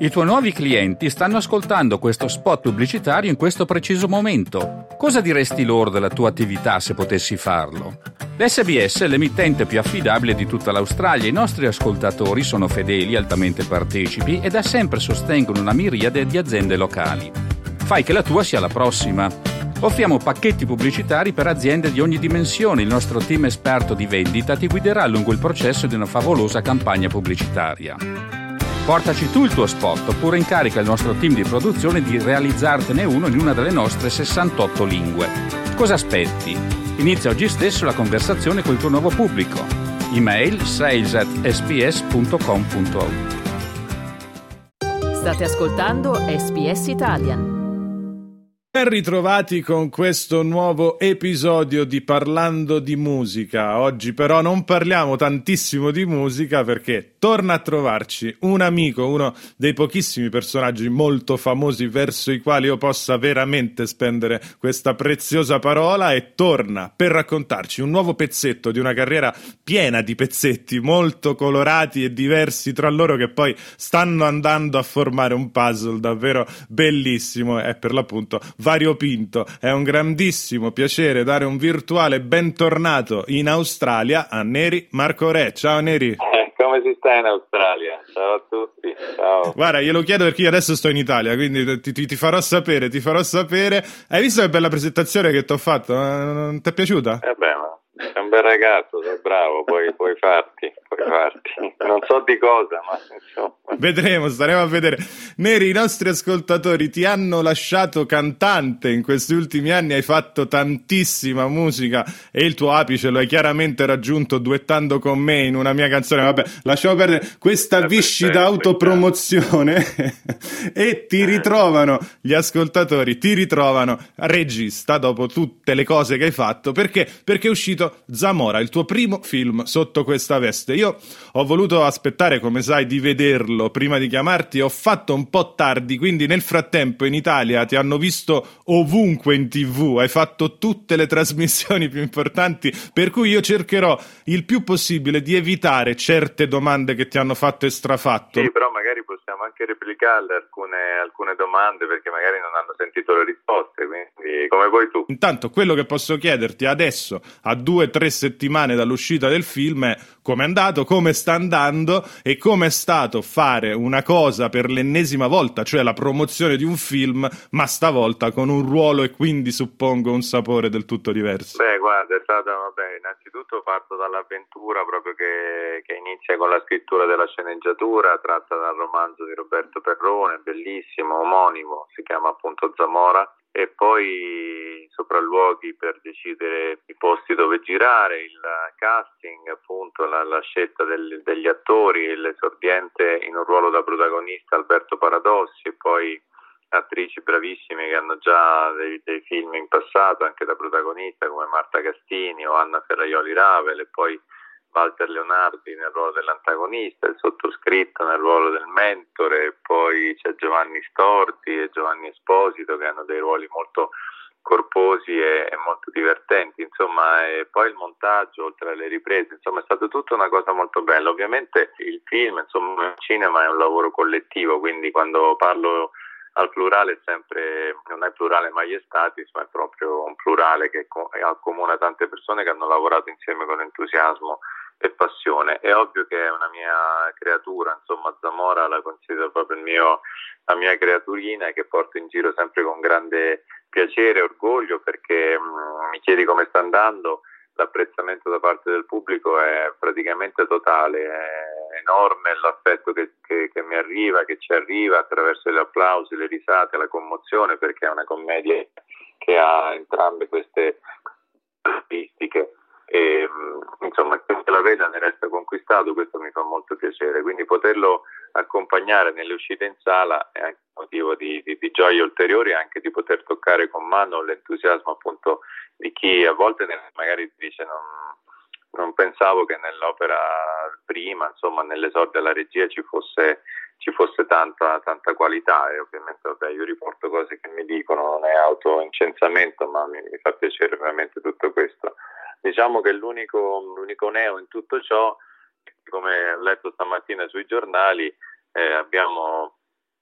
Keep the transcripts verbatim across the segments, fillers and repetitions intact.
I tuoi nuovi clienti stanno ascoltando questo spot pubblicitario in questo preciso momento. Cosa diresti loro della tua attività se potessi farlo? L'S B S è l'emittente più affidabile di tutta l'Australia. I nostri ascoltatori sono fedeli, altamente partecipi e da sempre sostengono una miriade di aziende locali. Fai che la tua sia la prossima. Offriamo pacchetti pubblicitari per aziende di ogni dimensione. Il nostro team esperto di vendita ti guiderà lungo il processo di una favolosa campagna pubblicitaria. Portaci tu il tuo spot oppure incarica il nostro team di produzione di realizzartene uno in una delle nostre sessantotto lingue. Cosa aspetti? Inizia oggi stesso la conversazione col tuo nuovo pubblico. Email sales at s b s punto com punto a u. State ascoltando S B S Italian. Ben ritrovati con questo nuovo episodio di Parlando di Musica. Oggi però non parliamo tantissimo di musica perché torna a trovarci un amico, uno dei pochissimi personaggi molto famosi verso i quali io possa veramente spendere questa preziosa parola, e torna per raccontarci un nuovo pezzetto di una carriera piena di pezzetti molto colorati e diversi tra loro che poi stanno andando a formare un puzzle davvero bellissimo. E per l'appunto variopinto. È un grandissimo piacere dare un virtuale bentornato in Australia a Neri Marco Re. Ciao Neri. Eh, come si sta in Australia? Ciao a tutti. Ciao. Guarda, glielo chiedo perché io adesso sto in Italia, quindi ti, ti, ti farò sapere, ti farò sapere. Hai visto che bella presentazione che ti ho fatto? Non ti è piaciuta? Eh beh, ma sei un bel ragazzo, sei bravo, puoi, puoi farti, puoi farti. Non so di cosa, ma insomma. Vedremo, staremo a vedere. Neri, i nostri ascoltatori ti hanno lasciato cantante in questi ultimi anni, hai fatto tantissima musica e il tuo apice lo hai chiaramente raggiunto duettando con me in una mia canzone. Vabbè, lasciamo perdere questa Eh, viscida perfetto, autopromozione e ti ritrovano, gli ascoltatori ti ritrovano regista dopo tutte le cose che hai fatto. Perché? Perché è uscito Zamora, il tuo primo film sotto questa veste. Io ho voluto aspettare, come sai, di vederlo prima di chiamarti. Ho fatto un po' tardi, quindi nel frattempo in Italia ti hanno visto ovunque in tivù, hai fatto tutte le trasmissioni più importanti, per cui io cercherò il più possibile di evitare certe domande che ti hanno fatto e strafatto. Sì, però magari possiamo anche replicarle alcune, alcune domande, perché magari non hanno sentito le risposte, quindi come vuoi tu. Intanto quello che posso chiederti adesso, a due o tre settimane dall'uscita del film, è come è andato, come sta andando e come è stato fare una cosa per l'ennesima volta, cioè la promozione di un film, ma stavolta con un ruolo e quindi suppongo un sapore del tutto diverso. Beh, guarda, è stata, vabbè, innanzitutto parto dall'avventura proprio che, che inizia con la scrittura della sceneggiatura tratta dal romanzo di Roberto Perrone, bellissimo, omonimo, si chiama appunto Zamora, e poi sopralluoghi per decidere i posti dove girare, il casting, appunto la, la scelta del, degli attori, l'esordiente in un ruolo da protagonista Alberto Paradossi, e poi attrici bravissime che hanno già dei, dei film in passato anche da protagonista come Marta Castini o Anna Ferraioli Ravel, e poi Walter Leonardi nel ruolo dell'antagonista, il sottoscritto nel ruolo del mentore, e poi c'è Giovanni Storti e Giovanni Esposito che hanno dei ruoli molto corposi e, e molto divertenti, insomma, e poi il montaggio oltre alle riprese, insomma è stata tutta una cosa molto bella. Ovviamente il film, insomma, il cinema è un lavoro collettivo, quindi quando parlo al plurale è sempre, non è plurale maiestatis, ma è proprio un plurale che accomuna tante persone che hanno lavorato insieme con entusiasmo e passione. È ovvio che è una mia creatura, insomma Zamora la considero proprio il mio, la mia creaturina, che porto in giro sempre con grande piacere e orgoglio, perché mh, mi chiedi come sta andando. L'apprezzamento da parte del pubblico è praticamente totale, è enorme l'affetto che, che, che mi arriva, che ci arriva attraverso gli applausi, le risate, la commozione, perché è una commedia che ha entrambe queste caratteristiche e insomma che la veda ne resta conquistato. Questo mi fa molto piacere, quindi poterlo accompagnare nelle uscite in sala è anche un motivo di, di, di gioia ulteriore, e anche di poter toccare con mano l'entusiasmo appunto di chi a volte magari dice non, non pensavo che nell'opera prima, insomma nell'esordio alla regia ci fosse ci fosse tanta tanta qualità. E ovviamente vabbè, io riporto cose che mi dicono, non è autoincensamento, ma mi, mi fa piacere veramente tutto questo. Diciamo che l'unico, l'unico neo in tutto ciò, come ho letto stamattina sui giornali, eh, abbiamo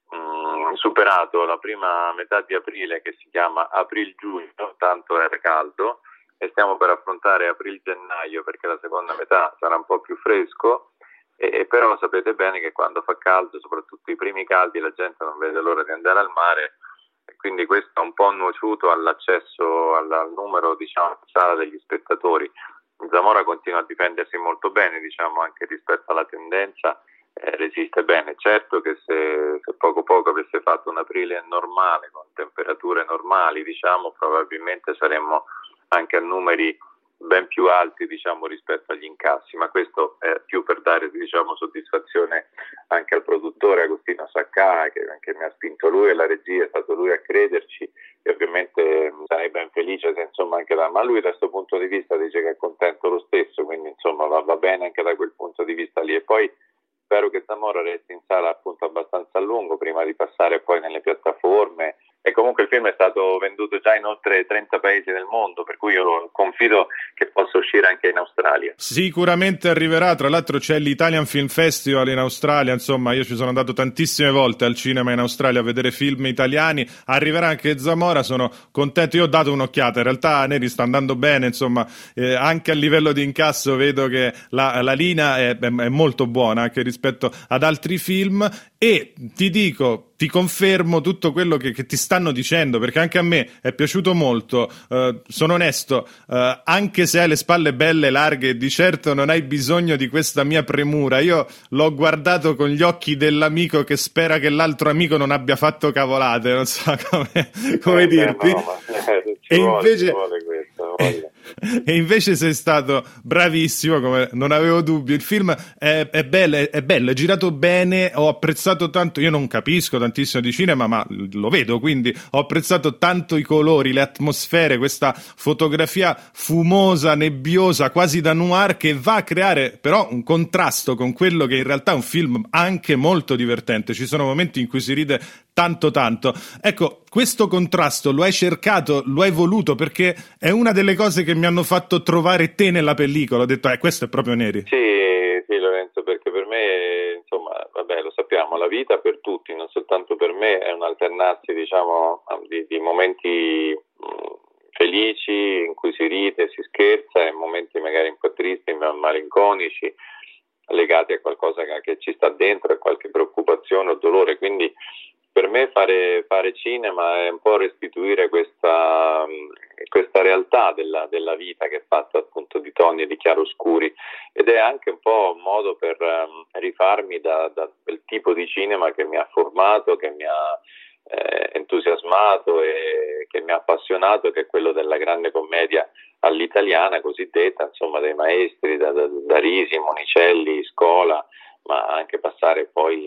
mh, superato la prima metà di aprile, che si chiama aprile-giugno, tanto era caldo, e stiamo per affrontare aprile-gennaio, perché la seconda metà sarà un po' più fresco, e, e però sapete bene che quando fa caldo, soprattutto i primi caldi, la gente non vede l'ora di andare al mare, e quindi questo ha un po' nuociuto all'accesso, al, al numero, diciamo, sala degli spettatori. Zamora continua a difendersi molto bene, diciamo, anche rispetto alla tendenza, eh, resiste bene. Certo che se, se poco poco avesse fatto un aprile normale, con temperature normali, diciamo, probabilmente saremmo anche a numeri ben più alti, diciamo, rispetto agli incassi, ma questo è più per dare, diciamo, soddisfazione anche al produttore Agostino Saccà, che, che mi ha spinto lui, e la regia, è stato lui a crederci, e ovviamente sarei ben felice se, insomma, anche da, ma lui da questo punto di vista dice che è contento lo stesso, quindi insomma va, va bene anche da quel punto di vista lì. E poi spero che Zamora resti in sala appunto abbastanza a lungo prima di passare poi nelle piattaforme. E comunque il film è stato venduto già in oltre trenta paesi del mondo, per cui io confido che possa uscire anche in Australia. Sicuramente arriverà, tra l'altro c'è l'Italian Film Festival in Australia, insomma io ci sono andato tantissime volte al cinema in Australia a vedere film italiani, arriverà anche Zamora, sono contento, io ho dato un'occhiata, in realtà Neri sta andando bene, insomma eh, anche a livello di incasso vedo che la, la linea è, è, è molto buona anche rispetto ad altri film, e ti dico, ti confermo tutto quello che, che ti stanno dicendo, perché anche a me è piaciuto molto, uh, sono onesto, uh, anche se hai le spalle belle larghe, di certo non hai bisogno di questa mia premura. Io l'ho guardato con gli occhi dell'amico che spera che l'altro amico non abbia fatto cavolate, non so come, come eh, dirti. No, ma, eh, e vuole, invece vuole questo, vuole. E invece sei stato bravissimo, come non avevo dubbi. Il film è, è bello, è, è bello, è girato bene, ho apprezzato tanto, io non capisco tantissimo di cinema, ma lo vedo, quindi ho apprezzato tanto i colori, le atmosfere, questa fotografia fumosa, nebbiosa, quasi da noir, che va a creare però un contrasto con quello che in realtà è un film anche molto divertente. Ci sono momenti in cui si ride tanto tanto. Ecco, questo contrasto lo hai cercato, lo hai voluto, perché è una delle cose che mi hanno fatto trovare te nella pellicola. Ho detto, eh, questo è proprio Neri. Sì, sì, Lorenzo, perché per me, insomma, vabbè, lo sappiamo, la vita per tutti, non soltanto per me, è un alternarsi, diciamo, di, di momenti mh, felici, in cui si ride, si scherza, e momenti magari un po' tristi, ma malinconici, legati a qualcosa che, che ci sta dentro, a qualche preoccupazione o dolore. Quindi per me fare, fare cinema è un po' restituire questa, questa realtà della, della vita, che è fatta appunto di toni e di chiaroscuri, ed è anche un po' un modo per um, rifarmi da, da quel tipo di cinema che mi ha formato, che mi ha eh, entusiasmato e che mi ha appassionato, che è quello della grande commedia all'italiana cosiddetta, insomma, dei maestri, da, da, da Risi, Monicelli, Scola, ma anche passare poi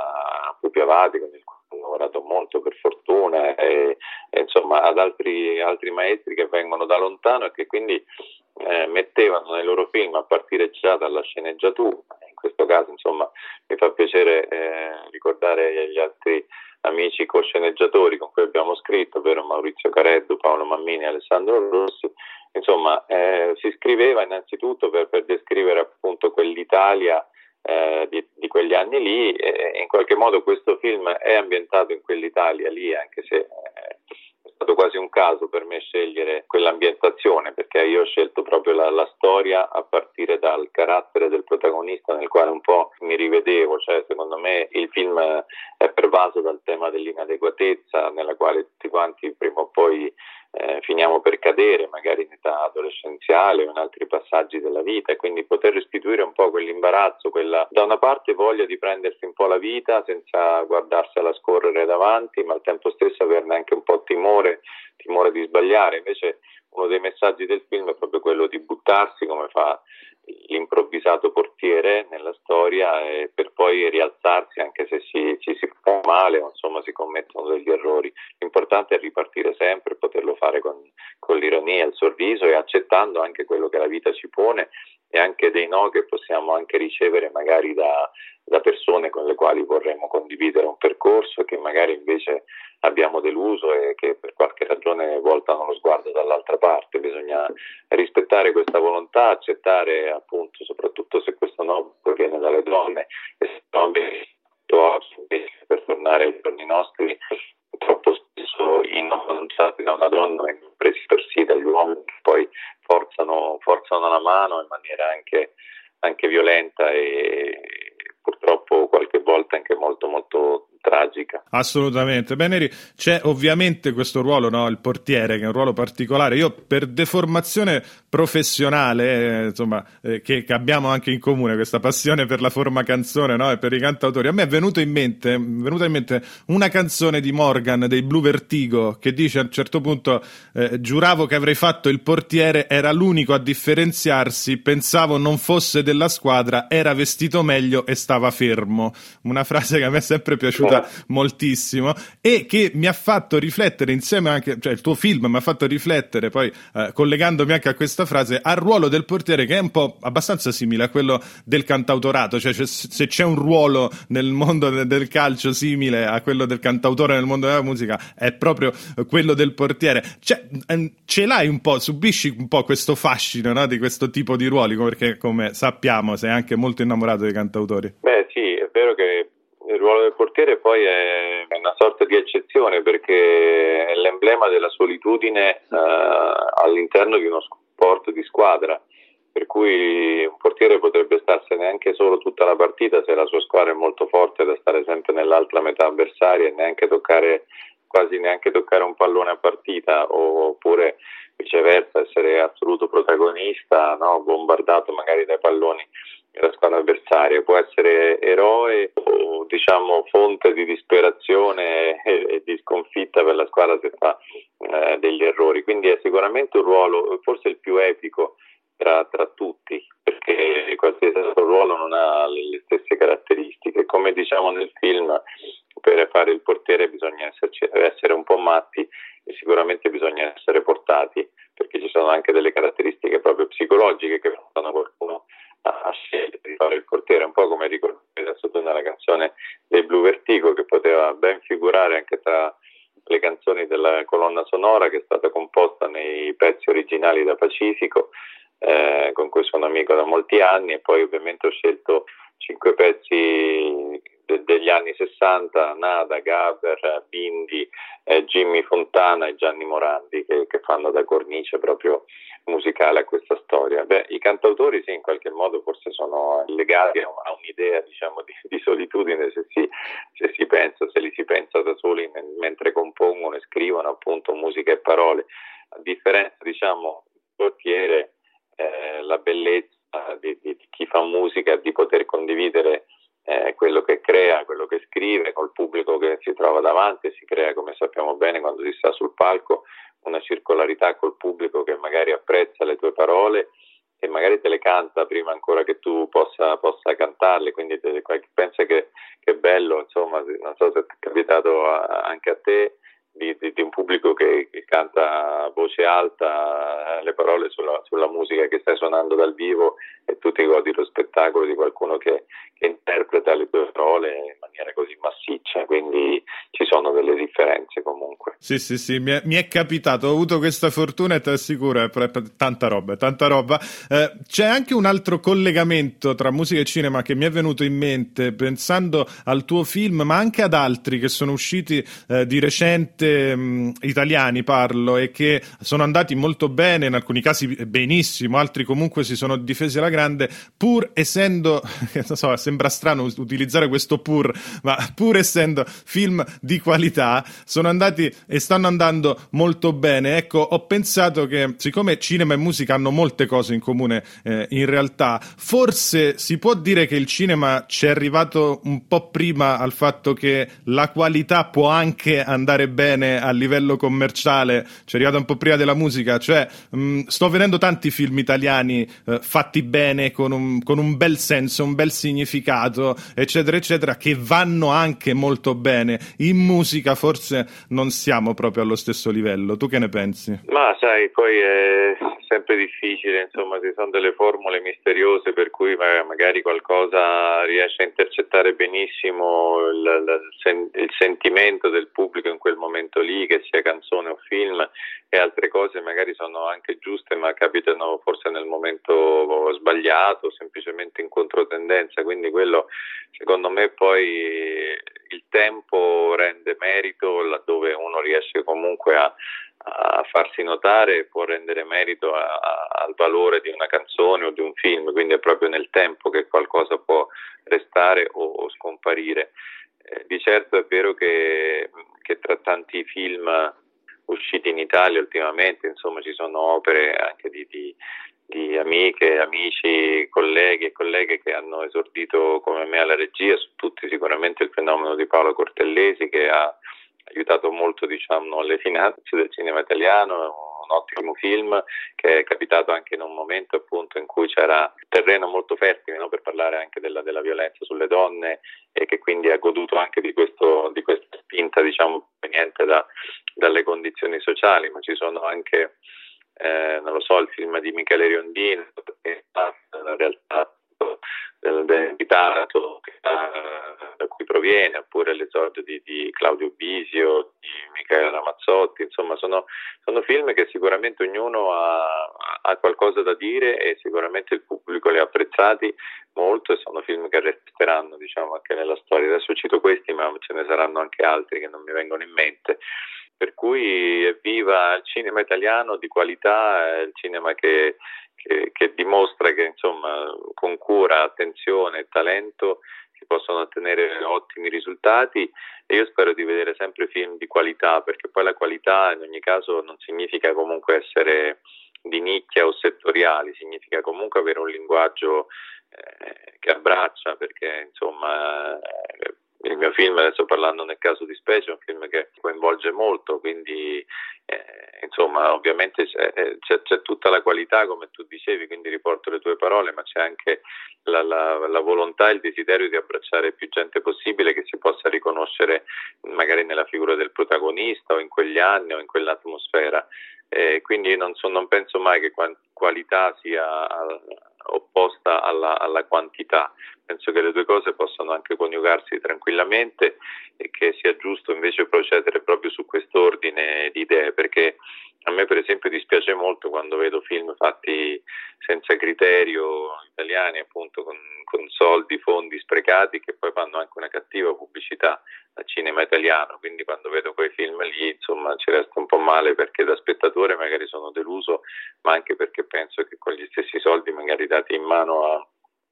a Pupi Avati, con il quale ho lavorato molto per fortuna, e, e insomma ad altri, altri maestri che vengono da lontano e che quindi eh, mettevano nei loro film, a partire già dalla sceneggiatura. In questo caso, insomma, mi fa piacere eh, ricordare gli altri amici co-sceneggiatori con cui abbiamo scritto, ovvero Maurizio Careddu, Paolo Mammini e Alessandro Rossi. Insomma, eh, si scriveva innanzitutto per, per descrivere appunto quell'Italia Eh, di, di quegli anni lì, e in qualche modo questo film è ambientato in quell'Italia lì, anche se eh, è stato quasi un caso per me scegliere quell'ambientazione, perché io ho scelto proprio la, la storia a partire dal carattere del protagonista, nel quale un po' mi rivedevo. Cioè, secondo me il film è pervaso dal tema dell'inadeguatezza, nella quale tutti quanti prima o poi Eh, finiamo per cadere, magari in età adolescenziale o in altri passaggi della vita, e quindi poter restituire un po' quell'imbarazzo, quella da una parte voglia di prendersi un po' la vita senza guardarsela scorrere davanti, ma al tempo stesso averne anche un po' timore, timore di sbagliare. Invece uno dei messaggi del film è proprio quello di buttarsi, come fa l'improvvisato portiere nella storia, e per poi rialzarsi anche se si, ci si fa male o insomma si commettono degli errori. L'importante è ripartire sempre, poterlo fare con, con l'ironia, il sorriso, e accettando anche quello che la vita ci pone, e anche dei no che possiamo anche ricevere magari da, da persone con le quali vorremmo condividere un percorso e che magari invece abbiamo deluso e che per qualche ragione voltano lo sguardo dall'altra parte. Bisogna rispettare questa volontà, accettare appunto, soprattutto se questo no viene dalle donne, e se no per tornare tornare ai giorni nostri, troppo spesso innocenziati da una donna vengono presi per sì dagli uomini che poi forzano, forzano la mano in maniera anche, anche violenta e purtroppo qualche volta anche molto molto tragica. Assolutamente. Beh, Neri, c'è ovviamente questo ruolo, no? Il portiere, che è un ruolo particolare. Io per deformazione professionale, eh, insomma, eh, che, che abbiamo anche in comune, questa passione per la forma canzone, no? E per i cantautori, a me è venuto in mente, è venuta in mente una canzone di Morgan dei Blue Vertigo che dice a un certo punto eh, giuravo che avrei fatto il portiere, era l'unico a differenziarsi, pensavo non fosse della squadra, era vestito meglio e stava fermo. Una frase che a me è sempre piaciuta moltissimo e che mi ha fatto riflettere insieme anche, cioè il tuo film mi ha fatto riflettere poi eh, collegandomi anche a questa frase al ruolo del portiere, che è un po' abbastanza simile a quello del cantautorato, cioè c'è, se c'è un ruolo nel mondo de- del calcio simile a quello del cantautore nel mondo della musica è proprio quello del portiere. Cioè, ehm, ce l'hai un po', subisci un po' questo fascino, no? Di questo tipo di ruoli, perché come sappiamo sei anche molto innamorato dei cantautori. Beh sì, è vero che il ruolo del portiere poi è una sorta di eccezione perché è l'emblema della solitudine eh, all'interno di uno sport di squadra, per cui un portiere potrebbe starsene anche solo tutta la partita se la sua squadra è molto forte da stare sempre nell'altra metà avversaria e neanche toccare, quasi neanche toccare un pallone a partita, oppure viceversa essere assoluto protagonista, no? Bombardato magari dai palloni la squadra avversaria. Può essere eroe o diciamo fonte di disperazione e, e di sconfitta per la squadra se fa eh, degli errori, quindi è sicuramente un ruolo forse il più epico tra, tra tutti, perché qualsiasi altro ruolo non ha le stesse caratteristiche. Come diciamo nel film, per fare il portiere bisogna esserci, essere un po' matti e sicuramente bisogna essere portati, perché ci sono anche delle caratteristiche proprio psicologiche che portano qualcuno a scegliere di fare il portiere, un po' come ricordavi adesso tu nella canzone dei Blue Vertigo, che poteva ben figurare anche tra le canzoni della colonna sonora, che è stata composta nei pezzi originali da Pacifico, eh, con cui sono amico da molti anni, e poi ovviamente ho scelto cinque pezzi de- degli anni sessanta, Nada, Gabber, Bindi, eh, Jimmy Fontana e Gianni Morandi, che, che fanno da cornice proprio musicale a questa storia. Beh, i cantautori sì, in qualche modo forse sono legati a, a un'idea diciamo di, di solitudine, se si, se si pensa, se li si pensa da soli mentre compongono e scrivono appunto musica e parole. A differenza diciamo del portiere, eh, la bellezza di, di, di chi fa musica di poter condividere eh, quello che crea, quello che scrive col pubblico che si trova davanti, e si crea, come sappiamo bene, quando si sta sul palco, una circolarità col pubblico che magari apprezza le tue parole e magari te le canta prima ancora che tu possa, possa cantarle, quindi te, pensa che, che è bello, insomma, non so se è capitato a, anche a te di, di, di un pubblico che, che canta a voce alta eh, le parole sulla, sulla musica che stai suonando dal vivo, e tu ti godi lo spettacolo di qualcuno che, che interpreta le tue parole in maniera così massiccia, quindi ci sono delle differenze comunque. Sì, sì, sì, mi è, mi è capitato, ho avuto questa fortuna e ti assicuro, è tanta roba, tanta roba. Eh, c'è anche un altro collegamento tra musica e cinema che mi è venuto in mente pensando al tuo film, ma anche ad altri che sono usciti eh, di recente, mh, italiani parlo, e che sono andati molto bene, in alcuni casi benissimo, altri comunque si sono difesi alla grande, pur essendo, non so, sembra strano utilizzare questo pur, ma pur essendo film di qualità, sono andati e stanno andando molto bene. Ecco, ho pensato che siccome cinema e musica hanno molte cose in comune, eh, in realtà, forse si può dire che il cinema ci è arrivato un po' prima al fatto che la qualità può anche andare bene a livello commerciale, ci è arrivata un po' prima della musica, cioè mh, sto vedendo tanti film italiani eh, fatti bene, con un, con un bel senso, un bel significato, eccetera, eccetera, che vanno anche molto bene. In musica forse non siamo proprio allo stesso livello. Tu che ne pensi? Ma sai, poi è sempre sempre difficile, insomma, ci sono delle formule misteriose per cui magari qualcosa riesce a intercettare benissimo il, il, il sentimento del pubblico in quel momento lì, che sia canzone o film, e altre cose magari sono anche giuste ma capitano forse nel momento sbagliato, semplicemente in controtendenza, quindi quello secondo me poi il tempo rende merito laddove uno riesce comunque a a farsi notare, può rendere merito a, a, al valore di una canzone o di un film, quindi è proprio nel tempo che qualcosa può restare o, o scomparire. Eh, di certo è vero che, che tra tanti film usciti in Italia ultimamente, insomma, ci sono opere anche di, di, di amiche, amici, colleghi e colleghe che hanno esordito come me alla regia, su tutti sicuramente il fenomeno di Paolo Cortellesi, che ha aiutato molto, diciamo, le finanze del cinema italiano, un ottimo film che è capitato anche in un momento appunto in cui c'era terreno molto fertile, no, per parlare anche della, della violenza sulle donne, e che quindi ha goduto anche di questo di questa spinta, diciamo, proveniente da, dalle condizioni sociali. Ma ci sono anche eh, non lo so, il film di Michele Riondino, che in realtà del, del, di Taranto, da cui proviene, oppure l'esordio di, di Claudio Bisio, di Michele Ramazzotti, insomma sono, sono film che sicuramente ognuno ha, ha qualcosa da dire e sicuramente il pubblico li ha apprezzati molto, e sono film che resteranno, diciamo, anche nella storia. Adesso cito questi, ma ce ne saranno anche altri che non mi vengono in mente. Per cui evviva il cinema italiano di qualità, il cinema che Che, che dimostra che, insomma, con cura, attenzione e talento si possono ottenere ottimi risultati, e io spero di vedere sempre film di qualità, perché poi la qualità in ogni caso non significa comunque essere di nicchia o settoriali, significa comunque avere un linguaggio eh, che abbraccia, perché insomma eh, il mio film, adesso parlando nel caso di specie, è un film che coinvolge molto, quindi eh, insomma ovviamente c'è, c'è, c'è tutta la qualità, come tu dicevi, quindi riporto le tue parole, ma c'è anche la, la, la volontà e il desiderio di abbracciare più gente possibile, che si possa riconoscere magari nella figura del protagonista o in quegli anni o in quell'atmosfera. Eh, quindi non, so, non penso mai che qualità sia opposta alla, alla quantità. Penso che le due cose possano anche coniugarsi tranquillamente, e che sia giusto invece procedere proprio su quest'ordine di idee, perché a me per esempio dispiace molto quando vedo film fatti senza criterio, italiani appunto, con, con soldi, fondi sprecati, che poi fanno anche una cattiva pubblicità al cinema italiano. Quindi quando vedo quei film lì, insomma, ci resta un po' male, perché da spettatore magari sono deluso, ma anche perché penso che con gli stessi soldi magari dati in mano a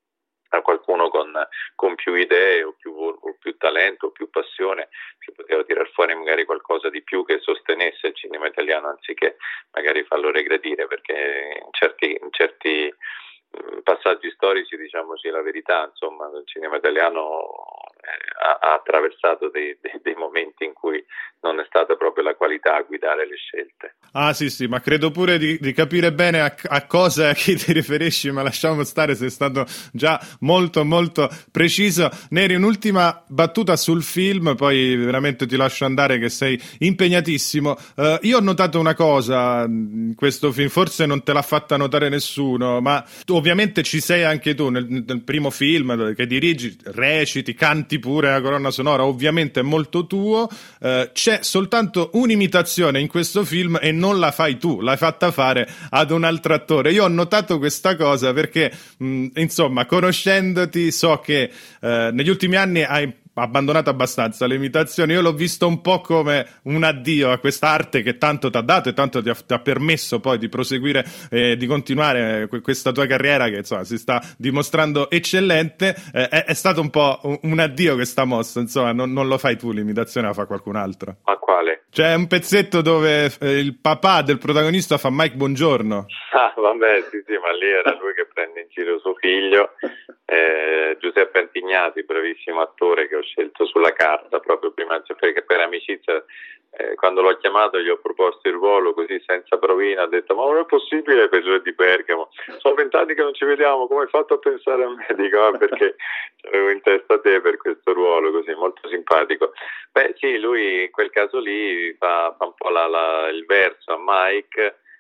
a qualcuno con, con più idee o più, o più talento o più passione, si poteva tirar fuori magari qualcosa di più che sostenesse il cinema italiano, anziché magari farlo regredire, perché in certi, in certi passaggi storici, diciamoci la verità, insomma, il cinema italiano ha, ha attraversato dei, dei, dei momenti in cui non è stata proprio la qualità a guidare le scelte. Ah sì sì, ma credo pure di, di capire bene a, a cosa a chi ti riferisci, ma lasciamo stare, sei stato già molto molto preciso. Neri, un'ultima battuta sul film, poi veramente ti lascio andare che sei impegnatissimo. Uh, io ho notato una cosa in questo film, forse non te l'ha fatta notare nessuno, ma tu ovviamente ci sei anche tu nel, nel primo film che dirigi, reciti, canti pure la colonna sonora, ovviamente è molto tuo. Uh, c'è soltanto un'imitazione in questo film e non la fai tu, l'hai fatta fare ad un altro attore. Io ho notato questa cosa perché, mh, insomma, conoscendoti so che eh, negli ultimi anni hai abbandonato abbastanza le imitazioni. Io l'ho visto un po' come un addio a questa arte che tanto ti ha dato e tanto ti ha, ti ha permesso poi di proseguire e eh, di continuare eh, questa tua carriera che, insomma, si sta dimostrando eccellente. Eh, è, è stato un po' un, un addio questa mossa, insomma, non, non lo fai tu l'imitazione, la fa qualcun altro. Ma quale? C'è un pezzetto dove eh, il papà del protagonista fa Mike Bongiorno. Ah, vabbè, sì, sì, ma lì era lui che prende in giro suo figlio. Eh, Giuseppe Antignati, bravissimo attore che ho scelto sulla carta proprio prima, perché per amicizia, eh, quando l'ho chiamato gli ho proposto il ruolo così senza provina, ha detto ma non è possibile per il di Bergamo, sono vent'anni che non ci vediamo, come hai fatto a pensare a me? Dico, ah, perché avevo in testa te per questo ruolo, così molto simpatico. Beh sì, lui in quel caso lì fa, fa un po' la, la, il verso a Mike,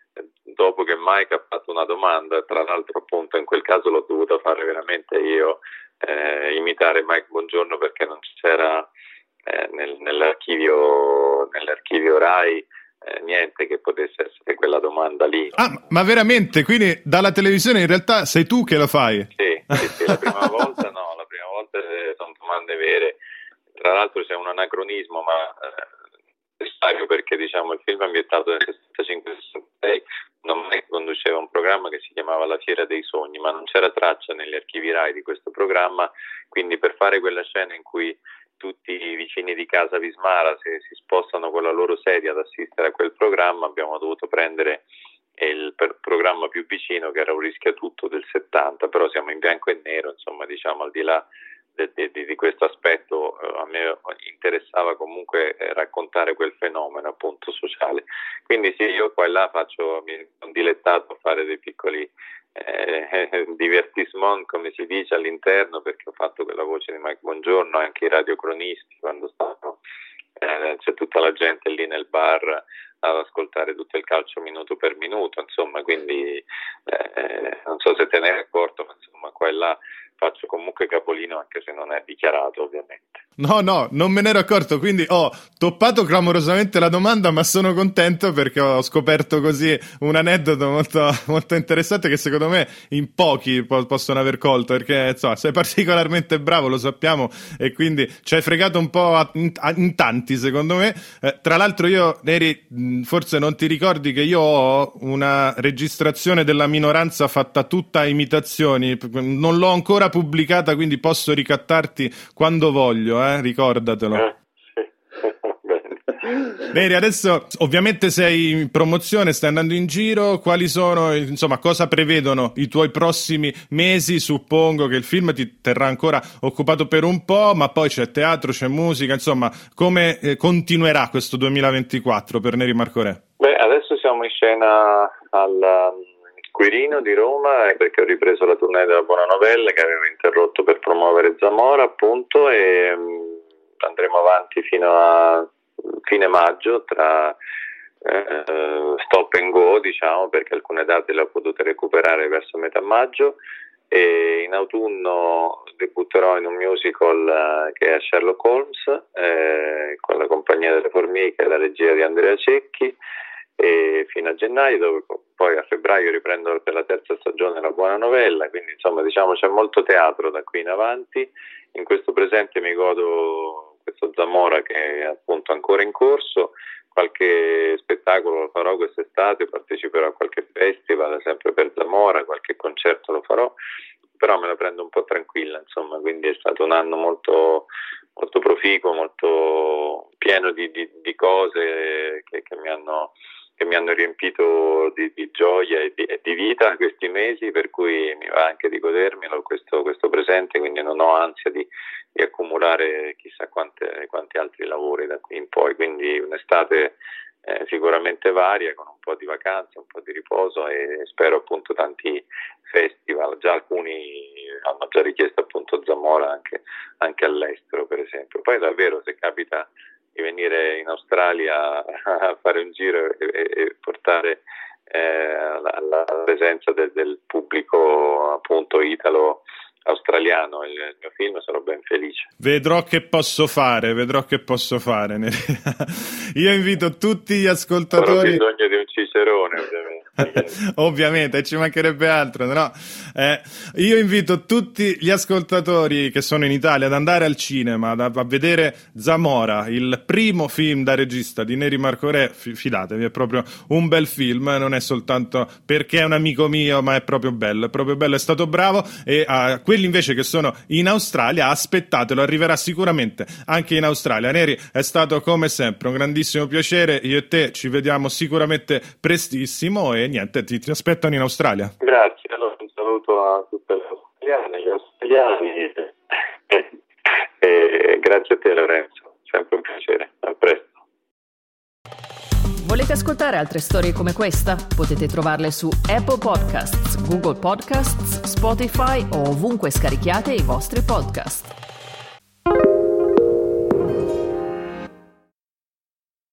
dopo che Mike ha fatto una domanda, tra l'altro appunto in quel caso l'ho dovuta fare veramente io, eh, imitare Mike Bongiorno, perché non c'era eh, nel, nell'archivio, nell'archivio Rai eh, niente che potesse essere quella domanda lì. Ah, ma veramente? Quindi dalla televisione in realtà sei tu che lo fai? Sì, sì, sì, la prima volta no, la prima volta sono domande vere. Tra l'altro c'è un anacronismo, ma eh, necessario, perché diciamo il film è ambientato nel sessantacinque sessantasei, non è che conduceva un programma che si chiamava La Fiera dei Sogni, ma non c'era traccia negli archivi Rai di questo programma, quindi per fare quella scena in cui tutti i vicini di casa Vismara si, si spostano con la loro sedia ad assistere a quel programma, abbiamo dovuto prendere il per- programma più vicino, che era Un rischia tutto del settanta, però siamo in bianco e nero, insomma, diciamo, al di là di, di, di questo aspetto, eh, a me interessava comunque eh, raccontare quel fenomeno appunto sociale. Quindi sì, io qua e là faccio, mi sono dilettato a fare dei piccoli eh, divertissement, come si dice, all'interno, perché ho fatto quella voce di Mike Bongiorno, anche i radiocronisti quando stanno, eh, c'è tutta la gente lì nel bar ad ascoltare tutto il calcio minuto per minuto, insomma, quindi eh, non so se te ne eri accorto, ma insomma qua e là faccio comunque capolino, anche se non è dichiarato ovviamente. No, no, non me ne ero accorto, quindi ho toppato clamorosamente la domanda, ma sono contento perché ho scoperto così un aneddoto molto, molto interessante che secondo me in pochi po- possono aver colto, perché insomma, sei particolarmente bravo, lo sappiamo, e quindi ci hai fregato un po' a, in, a, in tanti, secondo me. Eh, tra l'altro io, Neri, forse non ti ricordi che io ho una registrazione della minoranza fatta tutta a imitazioni, non l'ho ancora pubblicata, quindi posso ricattarti quando voglio, eh? Ricordatelo. Eh, sì. Neri, adesso ovviamente sei in promozione, stai andando in giro, quali sono, insomma, cosa prevedono i tuoi prossimi mesi? Suppongo che il film ti terrà ancora occupato per un po', ma poi c'è teatro, c'è musica, insomma, come eh, continuerà questo duemilaventiquattro per Neri Marcorè? Beh, adesso siamo in scena al Quirino di Roma, perché ho ripreso la tournée della Buona Novella che avevo interrotto per promuovere Zamora, appunto, e um, andremo avanti fino a fine maggio tra eh, stop and go, diciamo, perché alcune date le ho potute recuperare verso metà maggio, e in autunno debutterò in un musical uh, che è Sherlock Holmes, eh, con la Compagnia delle Formiche e la regia di Andrea Cecchi, e fino a gennaio, dove poi a febbraio riprendo per la terza stagione La Buona Novella, quindi insomma diciamo c'è molto teatro da qui in avanti. In questo presente mi godo questo Zamora che è appunto ancora in corso, qualche spettacolo lo farò quest'estate, parteciperò a qualche festival sempre per Zamora, qualche concerto lo farò, però me la prendo un po' tranquilla, insomma, quindi è stato un anno molto molto proficuo, molto pieno di, di, di cose che, che mi hanno che mi hanno riempito di, di gioia e di, e di vita questi mesi, per cui mi va anche di godermelo questo, questo presente, quindi non ho ansia di, di accumulare chissà quante, quanti altri lavori da qui in poi, quindi un'estate eh, sicuramente varia, con un po' di vacanza, un po' di riposo, e spero appunto tanti festival, già alcuni hanno già richiesto appunto Zamora anche, anche all'estero per esempio. Poi davvero, se capita di venire in Australia a fare un giro e, e portare eh, la, la presenza del, del pubblico appunto italo australiano il, il mio film, sarò ben felice. Vedrò che posso fare, vedrò che posso fare. Io invito tutti gli ascoltatori. Ho bisogno di un cicerone, ovviamente. Ovviamente, ci mancherebbe altro, no? Eh, io invito tutti gli ascoltatori che sono in Italia ad andare al cinema, ad, a vedere Zamora, il primo film da regista di Neri Marcorè. F- fidatevi, è proprio un bel film, non è soltanto perché è un amico mio, ma è proprio bello, è proprio bello, è stato bravo. E a quelli invece che sono in Australia, aspettatelo, arriverà sicuramente anche in Australia. Neri, è stato come sempre un grandissimo piacere, io e te ci vediamo sicuramente prestissimo, e niente, ti, ti aspettano in Australia. Grazie, allora un saluto a tutte le australiane, gli australiani, e, e grazie a te Lorenzo, sempre un piacere, a presto. Volete ascoltare altre storie come questa? Potete trovarle su Apple Podcasts, Google Podcasts, Spotify o ovunque scarichiate i vostri podcast.